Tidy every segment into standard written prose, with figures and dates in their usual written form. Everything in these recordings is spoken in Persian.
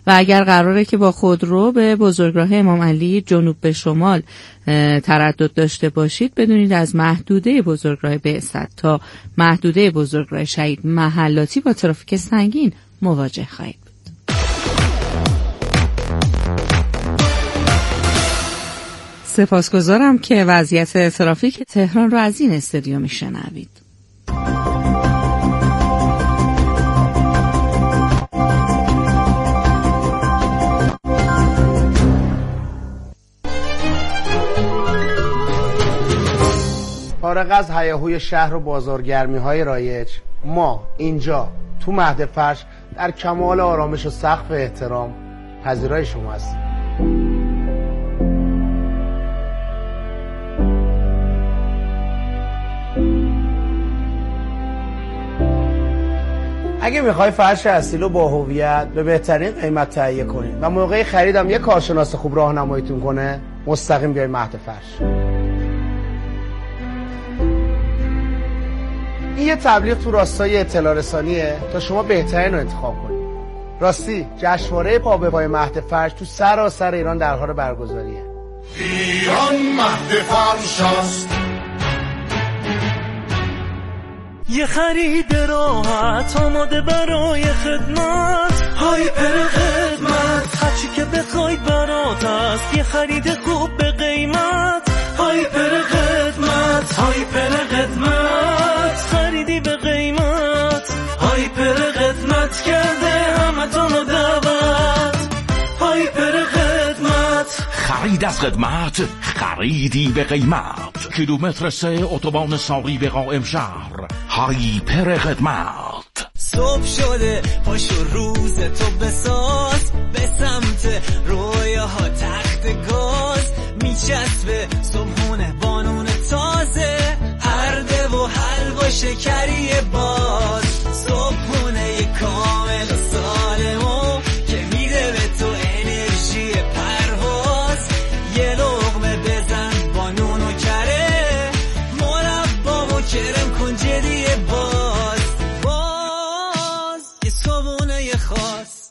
و اگر قراره که با خودرو به بزرگراه امام علی جنوب به شمال تردد داشته باشید، بدونید از محدوده بزرگراه بعثت تا محدوده بزرگراه شهید محلاتی با ترافیک سنگین مواجه خواهید بود. سپاسگزارم که وضعیت ترافیک تهران رو از این استودیو میشنوید. فارغ از هیاهوی شهر و بازارگرمی‌های رایج، ما اینجا تو مهد فرش در کمال آرامش و سقف احترام پذیرای شما هستیم. اگه میخوای فرش اصیل و با هویت به بهترین قیمت تهیه کنی و موقع خریدم یه کارشناس خوب راهنماییتون کنه، مستقیم بیاید مهد فرش. این یه تبلیغ تو راستای اطلاع رسانیه تا شما بهترین رو انتخاب کنید. راستی جشنواره پا به پای مهد فرش تو سراسر ایران در حال برگزاریه. ایران مهد فرش است، یه خرید راحت آماده برای خدمت، هایپر خدمت، هرچی که بخواید برات است، یه خرید خوب به قیمت، هایپر خدمت، هایپر خدمت، خریدی به قیمت، هایپر خدمت کرده همتون رو دعوت، هایپر خدمت، خرید از خدمت، خریدی به قیمت، کیلومتر 3 اتوبان ساری به قائم شهر، هایپر خدمت. صبح شده پاشو روز تو بساز، به سمت رویاها تخت گاز، میچسبه صبحونه بانون تازه، ارده و حلوا شکری باز، صبحونه کامل و سالمو که میده به تو انرژی پرواز، یه لقمه بزن با نون و کره، مربا و کرم کن جدی باز، یه صبحونه خاص.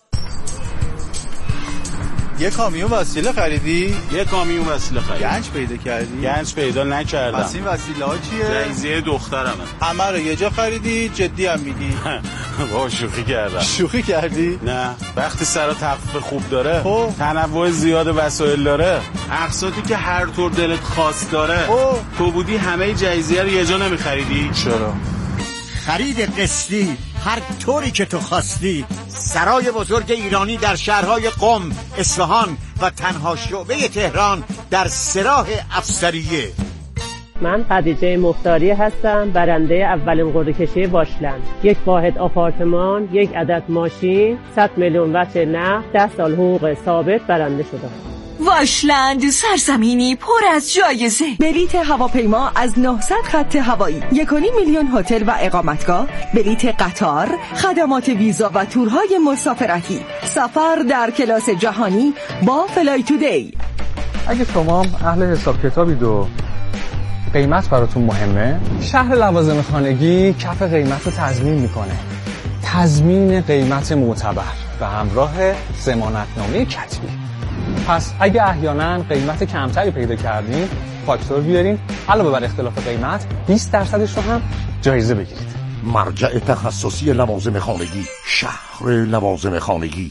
یه کامیون وسیله خریدی؟ یه کامیون وسیله خریدم. گنج پیدا کردی؟ گنج پیدا نکردم. پس این وسیله ها چیه؟ جایزه دخترمه. همه رو یه جا خریدی؟ جدی هم میگی؟ با شوخی کردم. شوخی کردی؟ نه، وقتی سرا تخفیف خوب داره، تنوع زیاد وسایل داره، اقساطی که هر طور دلت خواست داره، تو بودی همه جایزه رو یه جا نمیخریدی؟ چرا؟ خرید قسطی هر طوری که تو خواستی. سرای بزرگ ایرانی در شهرهای قم، اصفهان و تنها شعبه تهران در سراح افسریه. من خدیجه مختاری هستم، برنده اولین قرعه کشی واشلند. 1 واحد آپارتمان، 1 عدد ماشین، 100 میلیون وجه نقد، 10 سال حقوق ثابت برنده شدم. واشلند سرزمینی پر از جایزه. بلیت هواپیما از 900 خط هوایی، 1.5 میلیون هتل و اقامتگاه، بلیت قطار، خدمات ویزا و تورهای مسافرتی، سفر در کلاس جهانی با فلای تودی. اگه شما اهل حساب کتابید و قیمت براتون مهمه، شهر لوازم خانگی کف قیمت رو تضمین میکنه. تضمین قیمت معتبر به همراه ضمانتنامه کتبی. پس اگه احیانا قیمت کمتری پیدا کردین، فاکتور بیارین، علاوه بر اختلاف قیمت 20% رو هم جایزه بگیرید. مرجع تخصصی لوازم خانگی، شهر لوازم خانگی.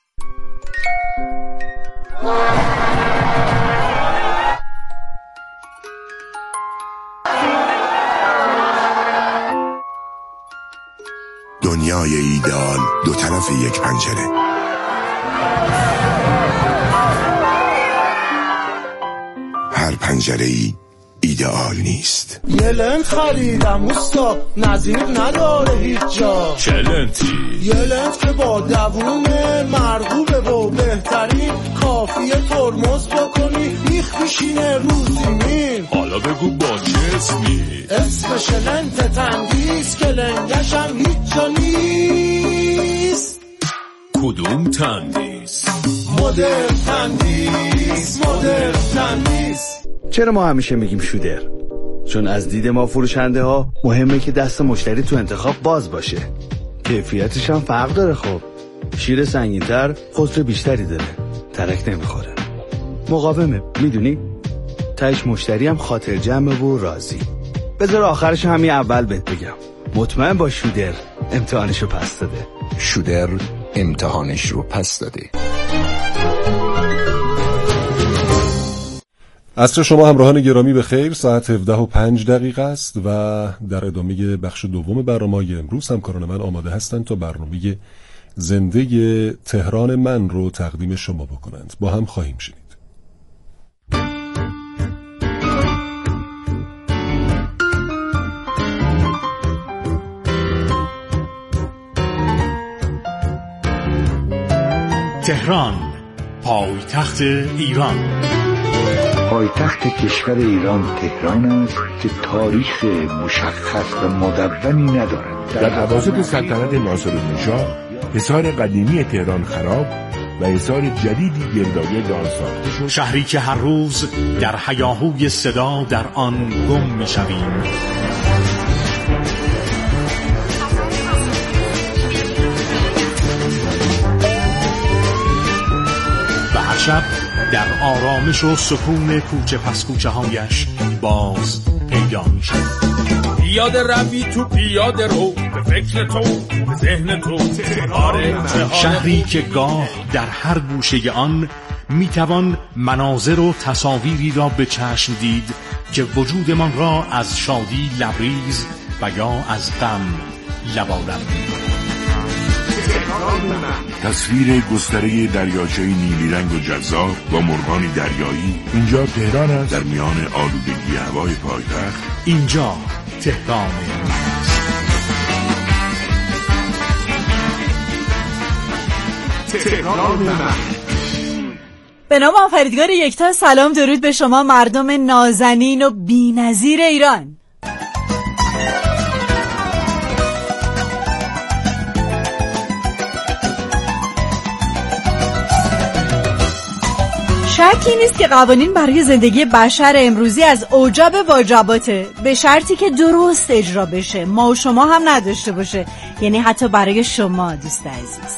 دنیای ایدئال دو طرف یک پنجره. هر پنجره‌ای ایدئال نیست. یه لنت خریدم اوستا، نظیر نداره هیچ جا. چه لنتی؟ یه لنت که با دوونه مرغوبه و بهترین، کافیه ترمز بکنی بیخ میشینه رو زمین. حالا بگو با چه اسمی؟ اسمش لنت تندیس که لنگش هم هیچ جا نیست. کدوم تندیس؟ مدر تندیس، مدر تندیس. چرا ما همیشه میگیم شودر؟ چون از دید ما فروشنده ها مهمه که دست مشتری تو انتخاب باز باشه. کیفیتش هم فرق داره. خب شمشیر سنگین‌تر خسر بیشتری داره، ترک نمیخوره، مقاومه، میدونی؟ تهش مشتری هم خاطر جمعه و راضی. بذار آخرش همین اول بهت بگم، مطمئن با شودر امتحانشو پس داده. شودر امتحانش رو پس داده. عصر شما همراهان گرامی به خیر. ساعت 17:05 است و در ادامه بخش دوم برنامه امروز همکاران من آماده هستند تا برنامه زنده تهران من رو تقدیم شما بکنند. با هم خواهیم شنید. تهران، پایتخت ایران. پایتخت کشور ایران تهران است که تاریخ مشخص و مدونی ندارد. در اواسط سلطنت ناصرالنژاد حصار قدیمی تهران خراب و حصار جدیدی گردآگرد آن ساخته شد. شهری که هر روز در هیاهوی صدا در آن گم می‌شویم. و هر شب در آرامش و سکون کوچه پس کوچه هایش باز پیدا می شد. پیاده روی تو پیاده رو، به فکر تو، به ذهن تو، شهری که گاه در هر گوشه آن می توان مناظر و تصاویری را به چشم دید که وجودمان را از شادی لبریز و یا از غم لبالب. تصویر گستره دریاچه نیلی رنگ و جذاب با مرغان دریایی. اینجا تهران است، در میان آلودگی هوای پایتخت. اینجا تهران من. به نام آفریدگار یکتا، سلام درود به شما مردم نازنین و بی‌نظیر ایران. شکی نیست که قوانین برای زندگی بشر امروزی از اوجب واجباته، به شرطی که درست اجرا بشه، ما و شما هم نداشته باشه، یعنی حتی برای شما دوست عزیز.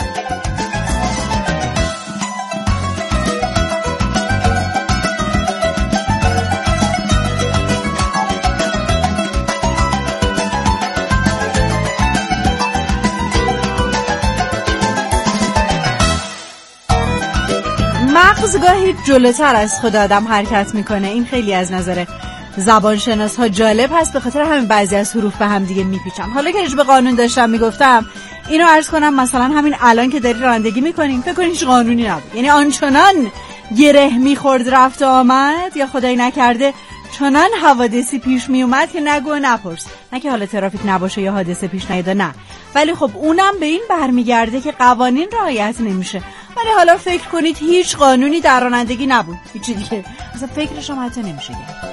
مغز گاهی جلوتر از خود آدم حرکت میکنه. این خیلی از نظر زبانشناس ها جالب هست، به خاطر همین بعضی از حروف به هم دیگه میپیچن. حالا که به قانون داشتم میگفتم، اینو عرض کنم مثلا همین الان که داری رانندگی میکنیم فکر کنین هیچ قانونی نبود، یعنی آنچنان گره میخورد رفت آمد، یا خدای نکرده چنان حوادثی پیش میومد که نگو نپرس. نه که حالا ترافیک نباشه یا حادثه پیش نیاد، نه، ولی خب اونم به این برمیگرده که قوانین رعایت نمیشه. ولی حالا فکر کنید هیچ قانونی در رانندگی نبود، هیچی دیگه اصلا فکرش هم حتی نمیشه کرد.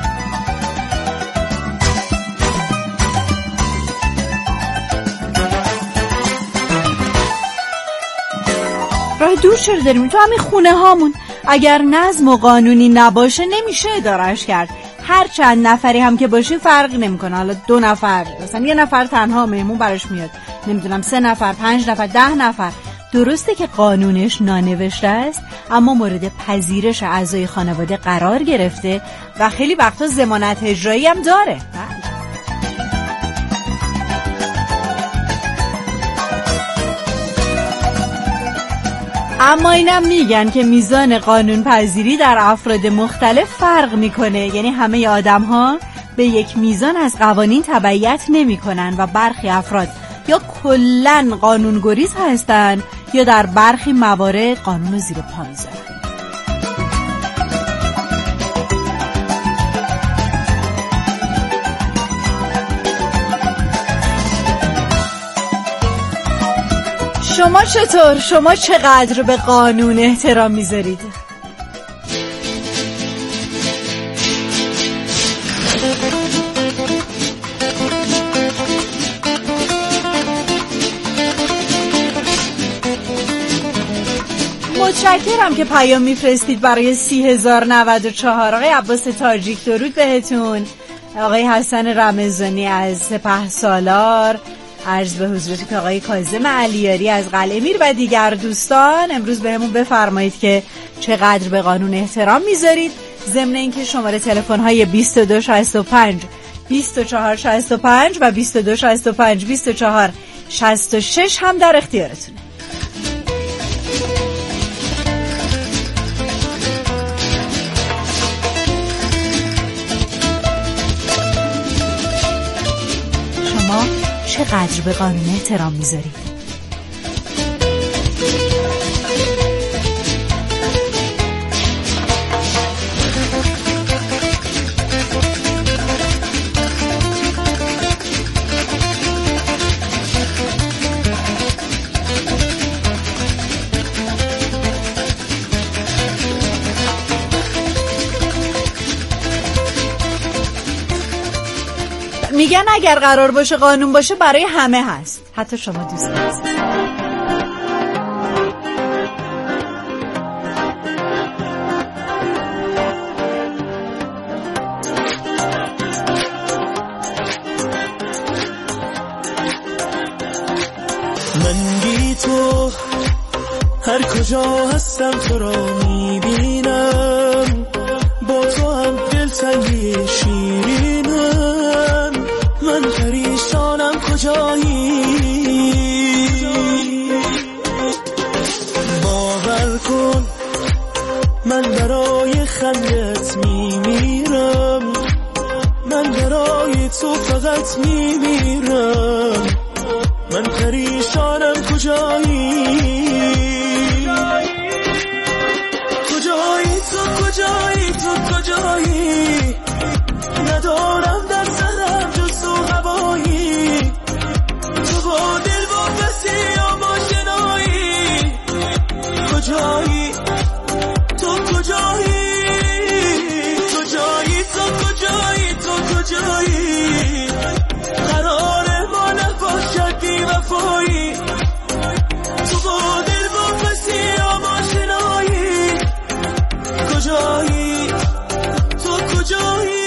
راه دور چرا داریم؟ تو همین خونه هامون اگر نظم و قانونی نباشه نمیشه ادارهش کرد. هر چند نفری هم که باشیم فرق نمیکنه، حالا 2 نفر، مثلا 1 نفر تنها مهمون براش میاد، نمیدونم 3 نفر، 5 نفر، 10 نفر. درسته که قانونش نانوشته است، اما مورد پذیرش اعضای خانواده قرار گرفته و خیلی وقتا ضمانت اجرایی هم داره. اما اینم میگن که میزان قانون پذیری در افراد مختلف فرق میکنه، یعنی همه آدم ها به یک میزان از قوانین تبعیت نمی کنن و برخی افراد یا کلن قانونگریز هستن یا در برخی موارد قانون زیر پا میذارن. شما چطور؟ شما چقدر به قانون احترام میذارید؟ متشکرم که پیام میفرستید برای 30,094. آقای عباس تاجیک درود بهتون. آقای حسن رمضانی از سپهسالار، عرض به حضورت که آقای کاظم علیاری از قلعه میر و دیگر دوستان امروز بهمون بفرمایید که چقدر به قانون احترام میذارید، ضمن اینکه شماره تلفن های 2265 2465 و 2265 2466 هم در اختیارتونه. شما چقدر به قانون احترام میذارید؟ میگن اگر قرار باشه قانون باشه برای همه هست، حتی شما دوست هست. من بی تو هر کجا هستم تو را میبینم، با تو هم دلتنگی شیرینم، من پریشانم کجایی، باور کن من برای خندت میمیرم، من برای تو فقط میمیرم، من پریشانم کجایی، کجایی تو کجایی تو کجایی، ندارم در سرم جز تو هوایی، تو با دل واپسی یا با شنایی، کجایی تو کجایی، کجایی تو کجایی تو کجایی، قراره ما نباشد بی وفایی، تو با دل واپسی یا با شنایی، کجایی تو کجایی.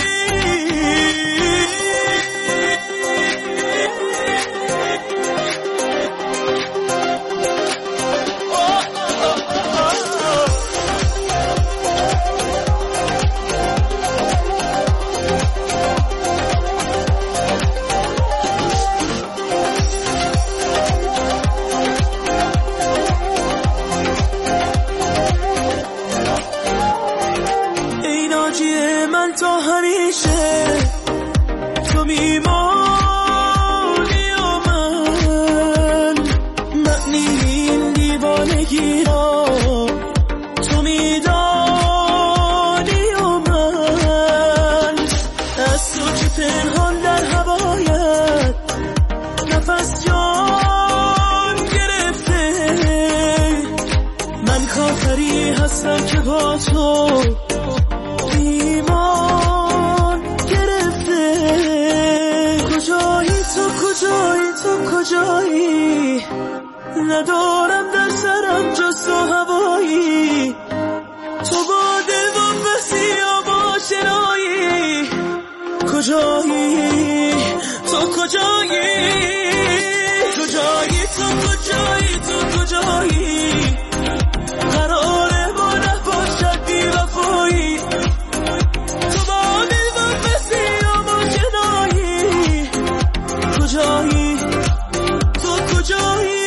که با تو ایمان گرفته، کجایی تو کجایی تو کجایی، ندارم در سرم جز تو هوایی، تو با دل واپسی یا با شنایی، کجایی تو کجایی، کجایی تو کجایی تو کجایی، قراره ما نباشد بی وفایی، تو با دل واپسی یا با شنایی، کجایی تو کجایی.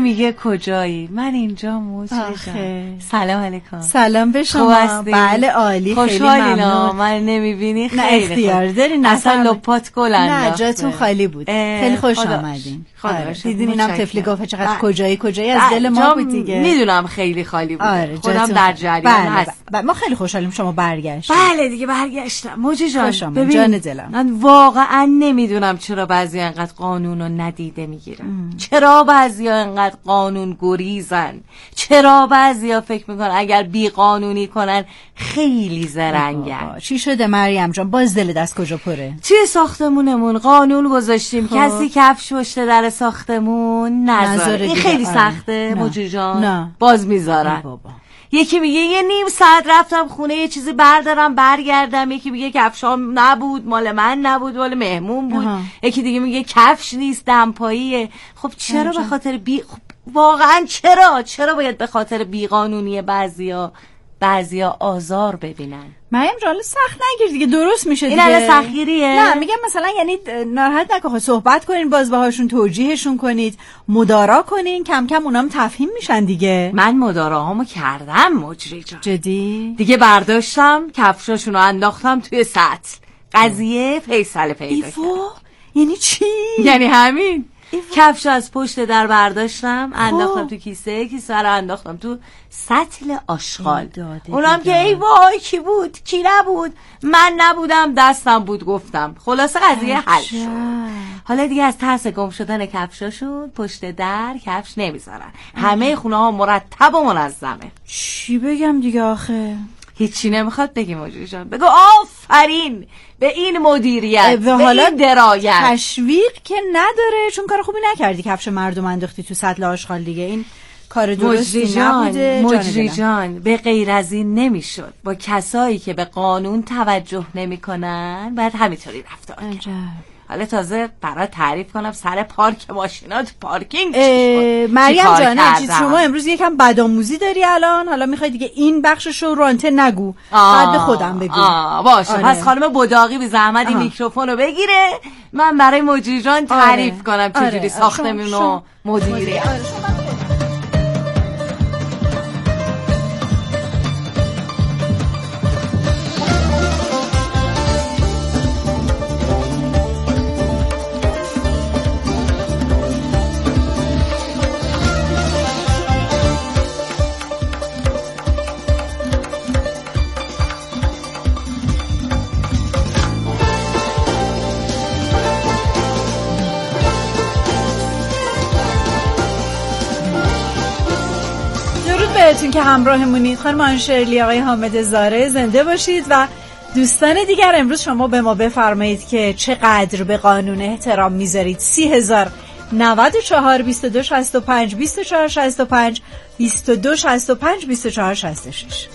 میگه کجایی؟ من اینجا مجری. سلام علیکم. سلام به شما. بله عالی، خیلی ممنون. من نمیبینی؟ نه اختیار دارین، اصلا لپات گل انداخته. نه جاتون خالی بود. خیلی خوش آمدین. دیدین اینم طفلی گفت چقدر کجایی از دل ما بود دیگه. میدونم خیلی خالی بود. خودم در جریان هست. ما خیلی خوشحالیم شما برگشتید. بله دیگه برگشتم. موجی جان ببین جان دلم، من واقعا نمیدونم چرا بعضیا انقدر قانونو ندیده میگیرن. چرا بعضیا انقدر قانون گریزن. چرا بعضیا فکر میکنن اگر بی قانونی کنن خیلی زرنگن. چی شده مریم جان؟ باز دل دست کجا پره؟ توی ساختمونمون قانون گذاشتیم کسی کفش پشت در ساختمون نذاره. این خیلی سخته موجی جان. باز میذارن. یکی میگه یه نیم ساعت رفتم خونه یه چیزی بردارم برگردم، یکی میگه کفشام نبود، مال من نبود، مال مهمون بود. یکی دیگه میگه کفش نیست، دمپاییه. خب چرا به خاطر واقعا چرا باید به خاطر بیقانونی بعضیا آزار ببینن؟ مریم جان سخت نگیر دیگه، درست میشه دیگه. این سختگیریه؟ نه میگم مثلا یعنی ناراحت نکن، صحبت کنین، باز باهاشون توجیهشون کنید، مدارا کنین، کم کم اونام تفهیم میشن دیگه. من مداراهامو کردم مجری جان. جدی؟ دیگه برداشتم کفشاشونو انداختم توی سطل. قضیه فیصله پیدا کرد. یعنی چی؟ یعنی همین. کفش از پشت در برداشتم، انداختم تو کیسه رو انداختم تو سطل آشغال. اونم که ای وای کی بود کی نبود، من نبودم دستم بود گفتم. خلاصه قضیه حل شد. حالا دیگه از ترس گم شدن کفشاشون پشت در کفش نمیذارن. همه خونه ها مرتب و منظمه. چی بگم دیگه آخه؟ هیچی نمیخواد بگی موجی جان. بگو آفرین به این مدیریت، به حالا این درایت. تشویق که نداره چون کار خوبی نکردی، کفش مردم انداختی تو سطل آشغال دیگه. این کار درستی نبوده. مجری جان به غیر از این نمیشد. با کسایی که به قانون توجه نمیکنن باید همینطوری رفتار کرد. حالا تازه برای تعریف کنم سر پارک ماشینات پارکینگ مریم جان چیز شما امروز یکم بدآموزی داری الان، حالا میخوای دیگه این بخششو رو آنتن نگو، بعد به خودم بگو. باشه. پس خانم بداقی بی زحمت این میکروفونو بگیره، من برای مجری جان تعریف کنم چجوری ساختمون و مدیریت. بهتون که همراهمونید. خانم آنشرلی، آقای حامد زاره، زنده باشید. و دوستان دیگر امروز شما به ما بفرمایید که چقدر به قانون احترام میذارید. 30,094 22 65 24 65 22 65 24 66.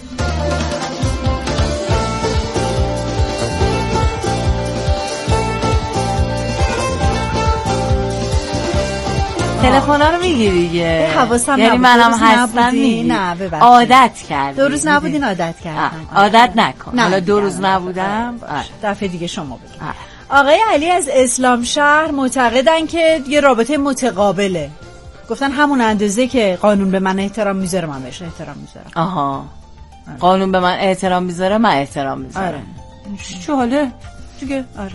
تلفن‌ها رو میگیری دیگه. حواسم یعنی منم هستم نه ببخشید. عادت کردی. 2 روز نبودین عادت کردن. عادت نکن. حالا 2 روز نبودم. دفعه دیگه شما بگید. آقای علی از اسلام شهر معتقدن که یه رابطه متقابله. گفتن همون اندازه که قانون به من احترام میذاره من بهش احترام میذارم. آها. قانون به من احترام میذاره من احترام میذارم. آره. چه حاله؟ دیگه آره.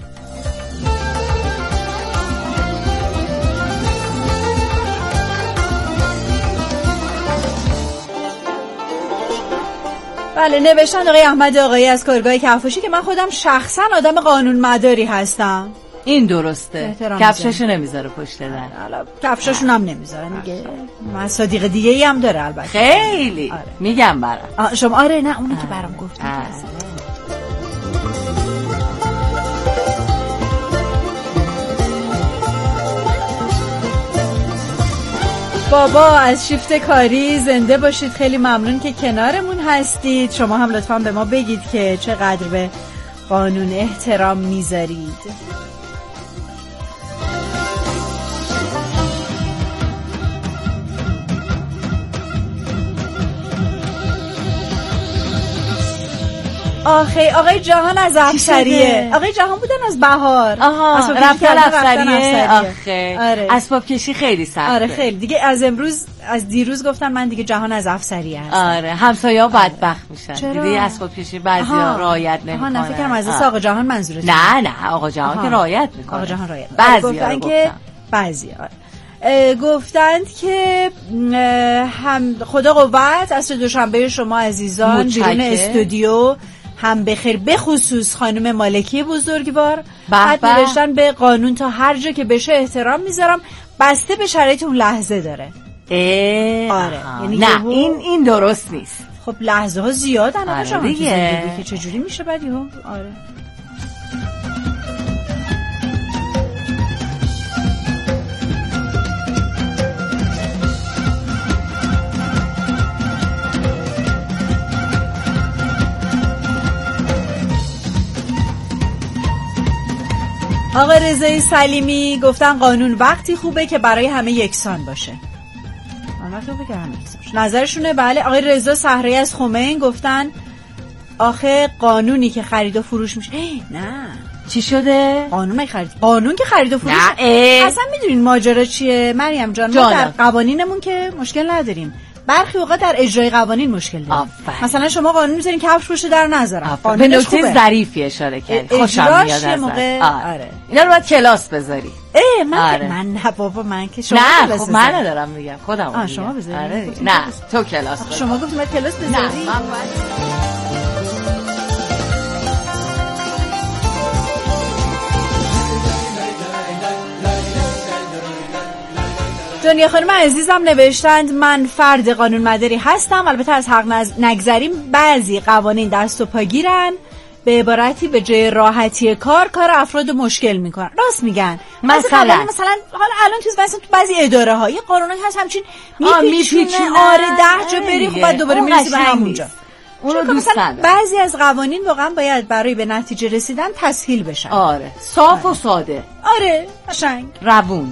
بله نوشتن آقای احمد آقایی از کارگاه کفاشی که من خودم شخصا آدم قانون مداری هستم. این درسته. کفشاشو نمیذاره پشت در. حالا کفشاشون هم نمیذارن دیگه. مصادیق دیگه ای هم داره البته. خیلی. آره. میگم برام. شما آره نه اونی که برام گفت. بابا از شیفت کاری، زنده باشید. خیلی ممنون که کنارمون هستید. شما هم لطفاً به ما بگید که چقدر به قانون احترام میذارید. آقای جهان از افسریه. آقای جهان بودن از بهار. رفتن افسریه. آخه اسباب کشی خیلی سخته. آره خیلی دیگه. از دیروز گفتن من دیگه جهان از افسریه هستم. آره همسایه‌ها بدبخت میشن. دیگه اسباب کشی بعضیا رعایت نمیکنن. نه فکر کنم از آقا جهان منظورت. نه آقا جهان که رعایت میکنه. آقا جهان رعایت. بعضیا که بعضیا گفتند که هم خدا قوت عصر دوشنبه شما عزیزان بیرون استودیو هم بخیر، به خصوص خانم مالکی بزرگوار. بعد نوشتن به قانون تا هر جا که بشه احترام میذارم، بسته به شرایط اون لحظه داره. آره یعنی نه این درست نیست. خب لحظه ها زیادن آقا دیگه که چجوری میشه بعد یهو. آره آقا رضای سلیمی گفتن قانون وقتی خوبه که برای همه یکسان باشه. وقتی خوبه که همه یکسان باشه. نظرشونه بله. آقای رضا صحرایی از خمین گفتن آخه قانونی که خرید و فروش میشه. نه چی شده؟ قانون که خرید و فروش. اصلا میدونین ماجرا چیه مریم جان؟ ما در قوانینمون که مشکل نداریم، برخی اوقات در اجرای قوانین مشکل داریم. مثلا شما قانون میذارین کفش پشت در نذارم. به نکته ظریفی اشاره کردی. خوشم میاد ازت. آره اینا رو باید کلاس بذاری. من نه بابا من که شما نه خب من ندارم میگم خودم. شما بذاری. نه تو کلاس بذاری. شما گفتید باید کلاس بذاری. نه من باید. دنیا خانم عزیزم نوشتند من فرد قانون مداری هستم، البته از حق نگذریم بعضی قوانین دست و پاگیرن، به عبارتی به جای راحتی کار افراد مشکل میکنن. راست میگن. مثلا حالا الان تو بعضی اداره ها یه قانونی هست همچین میپیچونه. آره 10 جا بری خب بعد دوباره میرسی به همونجا. اونو دوست ندارم. بعضی از قوانین واقعا باید برای به نتیجه رسیدن تسهیل بشن. آره صاف و ساده. آره قشنگ روون.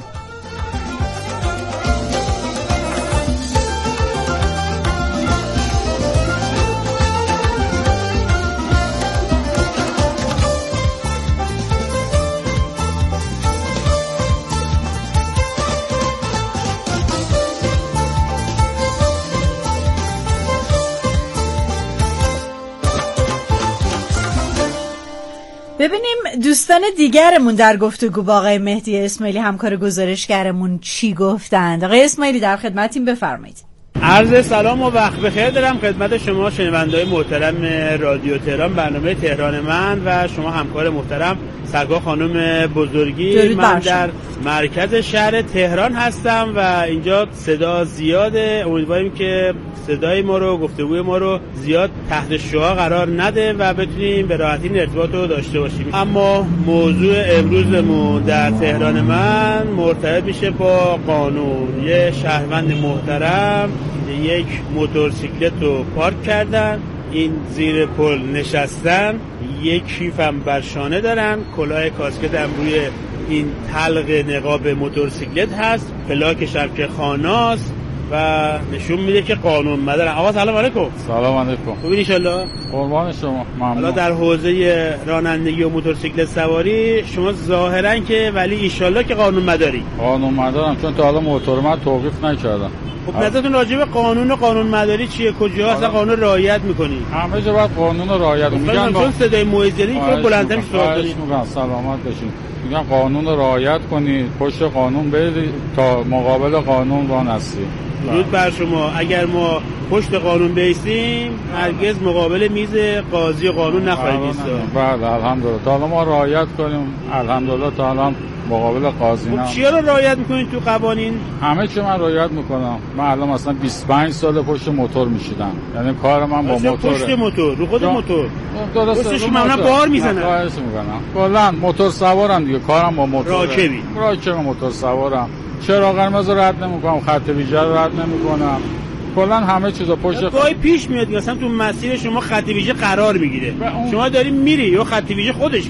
ببینیم دوستان دیگرمون در گفتگو با آقای مهدی اسماعیلی همکار گزارشگرمون چی گفتند. آقای اسماعیلی در خدمتیم، بفرمایید. عرض سلام و وقت بخیر دارم خدمت شما شنونده‌های محترم رادیو تهران، برنامه تهران من و شما همکار محترم سرکار خانم بزرگی. من در مرکز شهر تهران هستم و اینجا صدا زیاده. امیدواریم که صدای ما رو، گفتگوی ما رو زیاد تحت شعاع قرار نده و بتونیم به راحتی این ارتباط رو داشته باشیم. اما موضوع امروزمون در تهران من مرتبط میشه با قانون. یه شهروند محترم یک موتورسیکلت رو پارک کردن، این زیر پل نشستن، یک کیفم بر شانه دارن، کلاه کاسکت هم روی این تلق نقاب موتورسیکلت هست، پلاکش هم که خاناست و نشون میده که قانون مدارن. آقا سلام علیکم. سلام علیکم. خوبین ان شاءالله؟ قربان شما. ممنون. حالا در حوزه رانندگی و موتورسیکلت سواری شما ظاهرا که ولی ان شاءالله که قانون مداری. قانون مدارم چون تا حالا موتور من توقیف نکردم. خب نظرتون راجع به قانون و قانون مداری چیه؟ کجا اصلا قانون رعایت میکنی؟ همه جا باید قانون رو رعایت کنی. میگن چون صدای موزلی که بلندتر سوال دارید. میگم سلامت باشین. میگم قانون رو رعایت کنید، پشت قانون برید تا مقابل قانون وان هستید. درود بر شما. اگر ما پشت قانون بیستیم هرگز مقابل میز قاضی قانون نخواهیم ایستاد. بله الحمدلله. تا الان ما رعایت کنیم الحمدلله تا الان مقابل قاضی نه. خب چیا رو رعایت میکنید تو قوانین؟ همه چی من رعایت میکنم. من الان مثلا 25 سال پشت موتور میشیدم. یعنی کار من با موتور. پشت موتور رو خود موتور. درسته. من بار میزنم. خواهش میکنم. کلا موتور سوارم دیگه، کارم با موتور. راکبی موتور سوارم. چراغ قرمز رو رد نمیکنم، خط ویژه رو رد نمیکنم. کلا همه چیزا پشت. گاهی پیش میاد مثلا تو مسیر شما خط ویژه قرار میگیره، شما داری میری یا خط ویژه خودش میاد.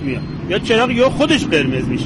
یا چراغ یا خودش قرمز میشه؟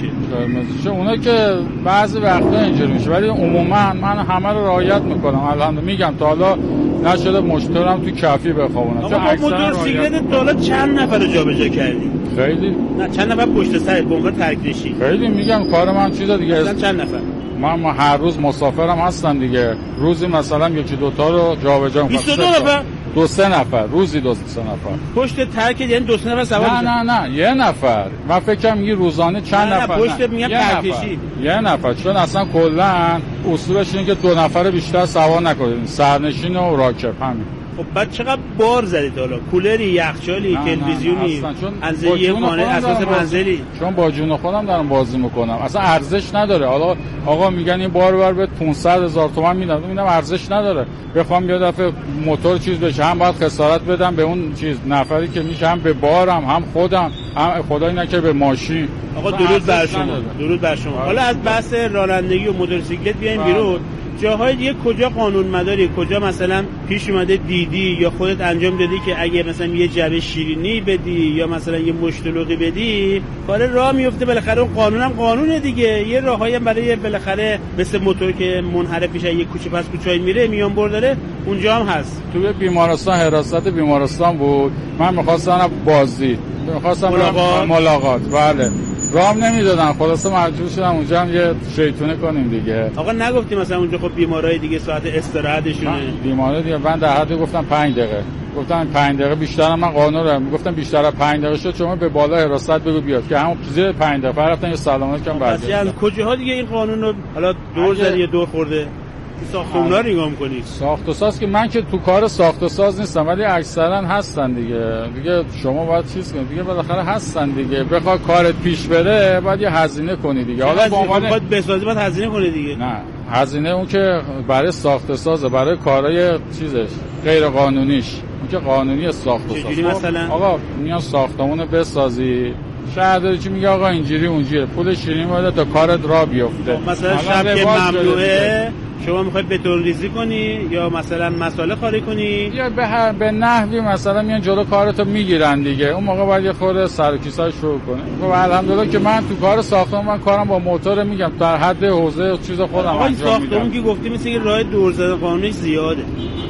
اونا که بعضی وقتا اینجوری میشه، ولی عموما من همه رو رعایت میکنم. الحمدلله میگم تا حالا نشده مشترم تو کافی بخوابونم. آقا با موتورسیکلت تا حالا چند نفر رو جابجا کردی؟ خیلی. نه چند نفر پشت سرت به عنوان ترک‌نشین؟ خیلی میگم کار من چیزا دیگه. مثلا چند نفر؟ من هر روز مسافرم هستم دیگه. روزی مثلا یکی دوتا رو جابجا میکنم. 22 نفر؟ 2-3 نفر روزی 2-3 نفر پشت ترک، یعنی 2-3 نفر سوار میشن؟ نه یه نفر. من فکرم میگه روزانه چند نفر. نه پشت میگم ترکشی. یه نفر، چون اصلا کلا اصولش اینه که 2 نفر بیشتر سوار نکنید، سرنشین و راکب همین. خب بعد چقدر بار زدید حالا؟ کولری، یخچالی، تلویزیونی، از یه خانه اساس منزلی؟ چون با جون خودم دارم بازی میکنم، اصلا ارزش نداره. حالا آقا میگن این بار به 500,000 تومان میدم ارزش نداره. بخوام یه دفعه موتور چیز بشه، هم باید خسارت بدم به اون چیز نفری که میشه، هم به بارم، هم خودم، هم خدای نکنه به ماشین. آقا درود بر شما. درود بر شما. حالا از بحث رانندگی و موتورسیکلت بیایم بیرون. جاهای دیگه کجا قانون مداری، کجا مثلا پیش اومده دیدی یا خودت انجام دادی که اگه مثلا یه جعبه شیرینی بدی یا مثلا یه مشتلقی بدی کار راه میفته؟ بالاخره اون قانونم قانونه دیگه. یه راهایی هم برای بالاخره مثل موتور که منحرف میشه یه کوچه پس کوچه‌ای میره میان بر داره، اونجا هم هست. تو بیمارستان، حراست بیمارستان بود، من می‌خواستم بازی، می‌خواستم ملاقات، بله رام نمیدادن، خلاصه مجبور شدم اونجا هم یه شیطونه کنیم دیگه. آقا نگفتی مثلا اونجا خب بیمارای دیگه ساعت استراحتشونه؟ بیمارای دیگه من در حد گفتم 5 دقیقه، گفتم 5 دقیقه بیشتر من قانون رو میگفتم بیشتر از 5 دقیقه شد شما به بالا حراست بگو بیاد که همون زیر 5 دقیقه رفتن یه سلامت کردم بعد. از کجاها دیگه این قانون رو حالا دور زدی یا دور خورده؟ ساختمونا رو نگاه می‌کنی؟ ساخت و ساز که من که تو کار ساخت و ساز نیستم، ولی اکثرا هستن دیگه شما باید چیز کنید دیگه، بالاخره هستن دیگه. بخواد کارت پیش بره باید یه هزینه کنی دیگه. حالا با عنوان باید بسازی، باید هزینه کنی دیگه. نه هزینه اون که برای ساخت و سازه، برای کارهای چیزش غیر قانونیش، اون که قانونی ساخت و ساز. چجوری مثلا؟ آقا میان ساختمون بسازی، شهرداری چی میگه آقا اینجوری اونجوری، پول شیرین بده تا کارت راه بیفته. مثلا شب که ممنوعه شما میخوای بتون ریزی کنی یا مثلا مساله خالی کنی یا به نحوی مثلا میان جلو کارتو میگیرن دیگه، اون موقع باید یه خورده سر و کیسه‌اش شروع کنه. خب الحمدلله که من تو کار ساختمون من کارم با موتور میگم در حد حوزه چیز خودم انجام میدم. ساختمون که گفتی مثل که راه دور زدن قانونی زیاده.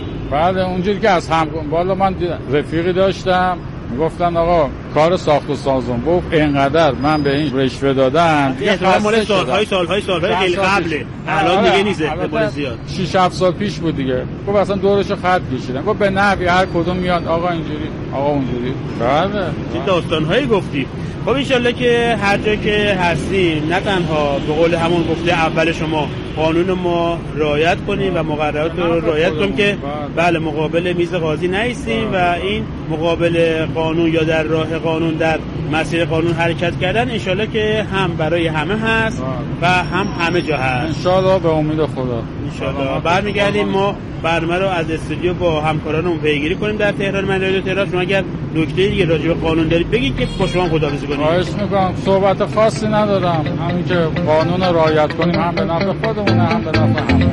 بله اونجوری که از هم بالا من رفیقی داشتم میگفتن آقا کار ساخت و سازون گفت اینقدر من به این رشوه دادم دیگه مال سالهای خیلی قبله، الان دیگه نیست، به زیاد 6-7 سال پیش بود دیگه. گفت اصلا دورشو خط کشیدن، گفت به نحوی هر کدوم میاد آقا اینجوری آقا اونجوری. بله این داستان‌هایی گفتی. خب ان شاءالله که هر جا که هستیم نه تنها به قول همون گفته اول شما قانون ما رعایت کنیم و مقررات رو رعایت کنیم که بله مقابل میز قاضی نایستیم و این مقابل قانون یا در راه قانون در مسیر قانون حرکت کردن ان شاءالله که هم برای همه هست و هم همه جا هست ان شاءالله، به امید خدا ان شاءالله. برمیگردیم ما برنامه رو از استودیو با همکارانمون پیگیری کنیم در تهران. من رادیو تهران. شما اگر نکته دیگه راجع به قانون دارید بگید که با شما خداحافظی کنیم. خواهش می‌کنم. صحبت خاصی ندارم، همین که قانون رو رعایت کنیم، هم به نفع خودمون هم به نفع همه.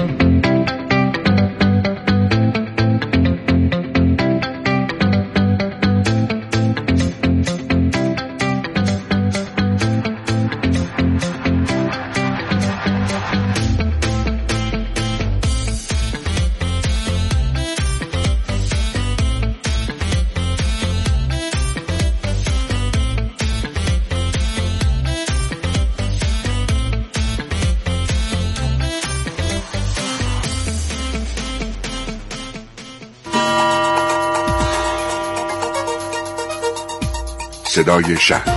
صدای شهر.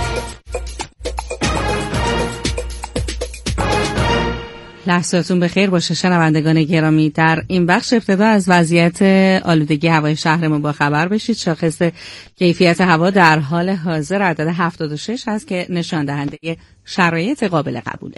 لحظاتون بخیر باشه شنوندگان گرامی. در این بخش ابتدا از وضعیت آلودگی هوای شهرمون با خبر بشید. شاخص کیفیت هوا در حال حاضر عدد 76 هست که نشان دهنده شرایط قابل قبوله.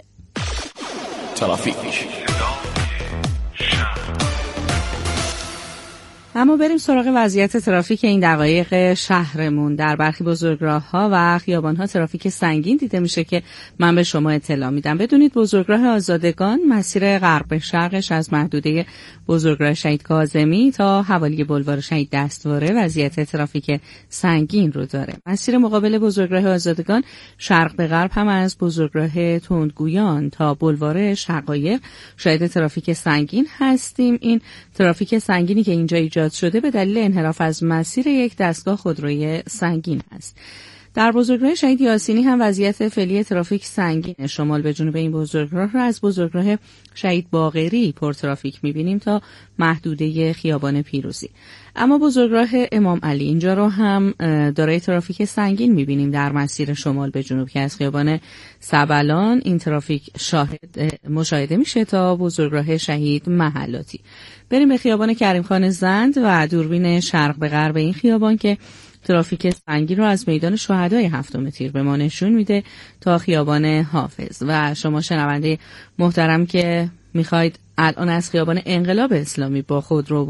ترافیک. اما بریم سراغ وضعیت ترافیک این دقایق شهرمون. در برخی بزرگراه‌ها و خیابان‌ها ترافیک سنگین دیده میشه که من به شما اطلاع میدم. بدونید بزرگراه آزادگان مسیر غرب به شرقش از محدوده بزرگراه شهید کاظمی تا حوالی بلوار شهید دستواره وضعیت ترافیک سنگین رو داره. مسیر مقابل بزرگراه آزادگان شرق به غرب هم از بزرگراه تندگویان تا بلوار شقایق شاهد ترافیک سنگین هستیم. این ترافیک سنگینی که اینجا ایجاد شده به دلیل انحراف از مسیر یک دستگاه خودروی سنگین است. در بزرگراه شهید یاسینی هم وضعیت فعلی ترافیک سنگین. شمال به جنوب این بزرگراه را از بزرگراه شهید باقری پر ترافیک می‌بینیم تا محدوده خیابان پیروزی. اما بزرگراه امام علی اینجا رو هم دارای ترافیک سنگین می‌بینیم در مسیر شمال به جنوب که از خیابان سبلان این ترافیک مشاهده میشه تا بزرگراه شهید محلاتی. بریم به خیابان کریم خان زند و دوربین شرق به غرب این خیابان که ترافیک سنگین رو از میدان شهدای هفتم تیر به ما نشون میده تا خیابان حافظ. و شما شنونده محترم که میخواید الان از خیابان انقلاب اسلامی با خودرو